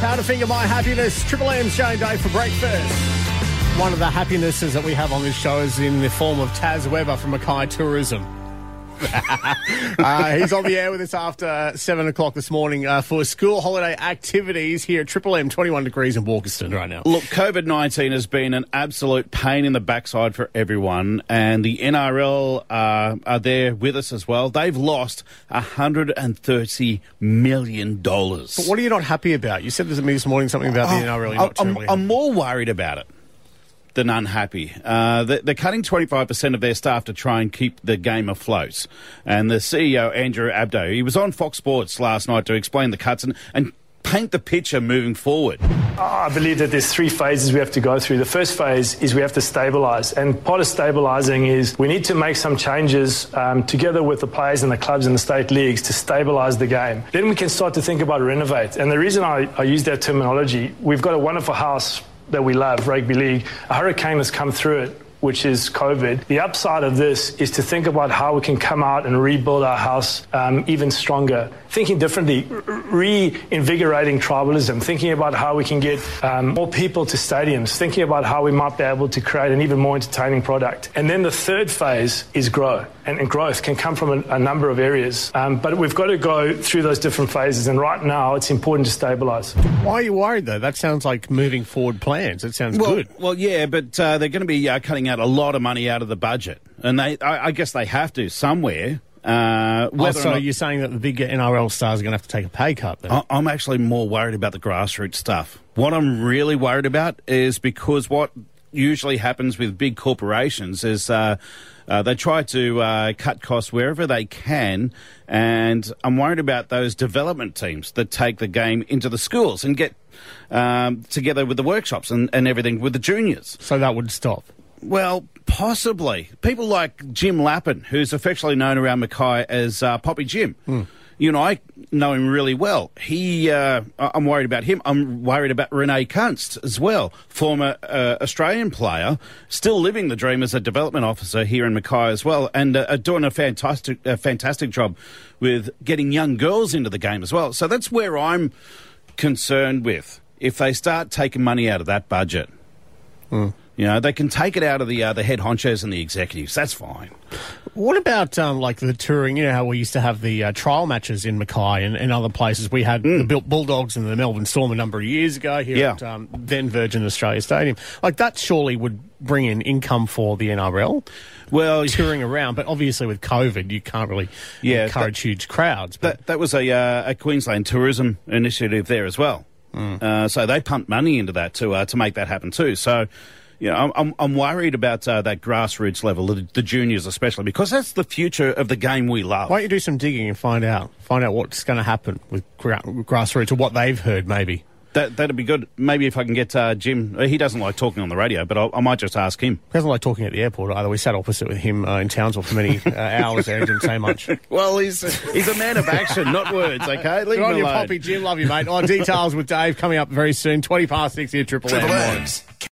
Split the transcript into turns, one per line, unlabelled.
Powderfinger, My Happiness. Triple M, Shane Day for breakfast. One of the happinesses that we have on this show is in the form of Taz Weber from Mackay Tourism. He's on the air with us after 7 o'clock this morning for school holiday activities here at Triple M, 21 degrees in Walkerston right now.
Look, COVID-19 has been an absolute pain in the backside for everyone, and the NRL are there with us as well. They've lost $130 million.
But what are you not happy about? You said to me this morning something about the NRL. You're not terribly happy.
I'm more worried about it than unhappy. They're cutting 25% of their staff to try and keep the game afloat. And the CEO, Andrew Abdo, he was on Fox Sports last night to explain the cuts and paint the picture moving forward.
I believe that there's 3 phases we have to go through. The first phase is we have to stabilise. And part of stabilising is we need to make some changes together with the players and the clubs and the state leagues to stabilise the game. Then we can start to think about renovate. And the reason I use that terminology, we've got a wonderful house that we love, rugby league. A hurricane has come through it, which is COVID. The upside of this is to think about how we can come out and rebuild our house even stronger. Thinking differently, reinvigorating tribalism, thinking about how we can get more people to stadiums, thinking about how we might be able to create an even more entertaining product. And then the third phase is grow. And growth can come from a number of areas. But we've got to go through those different phases. And right now, it's important to stabilise.
Why are you worried, though? That sounds like moving forward plans. It sounds good.
Well, yeah, but they're going to be cutting out a lot of money out of the budget. And I guess they have to somewhere.
So you're saying that the big NRL stars are going to have to take a pay cut then?
I'm actually more worried about the grassroots stuff. What I'm really worried about is because what usually happens with big corporations is they try to cut costs wherever they can, and I'm worried about those development teams that take the game into the schools and get together with the workshops and everything with the juniors.
So that would stop?
Well, possibly. People like Jim Lappin, who's affectionately known around Mackay as Poppy Jim. You and I know him really well. I'm worried about him. I'm worried about Renee Kunst as well, former Australian player, still living the dream as a development officer here in Mackay as well, and doing a fantastic job with getting young girls into the game as well. So that's where I'm concerned with. If they start taking money out of that budget, you know, they can take it out of the head honchos and the executives. That's fine.
What about like the touring? You know how we used to have the trial matches in Mackay and other places. We had the Bulldogs and the Melbourne Storm a number of years ago here at then Virgin Australia Stadium. Like that surely would bring in income for the NRL. Well, touring around, but obviously with COVID, you can't really encourage huge crowds. But
that was a Queensland tourism initiative there as well. So they pumped money into that to make that happen too. So. Yeah, I'm worried about that grassroots level, the juniors especially, because that's the future of the game we love.
Why don't you do some digging and find out what's going to happen with grassroots or what they've heard maybe?
That'd be good. Maybe if I can get Jim. He doesn't like talking on the radio, but I might just ask him.
He doesn't like talking at the airport either. We sat opposite with him in Townsville for many hours there and didn't say much.
Well, he's a man of action, not words, okay? Leave him alone.
Good on you, Poppy Jim. Love you, mate. Details with Dave coming up very soon. 6:20 here, Triple M.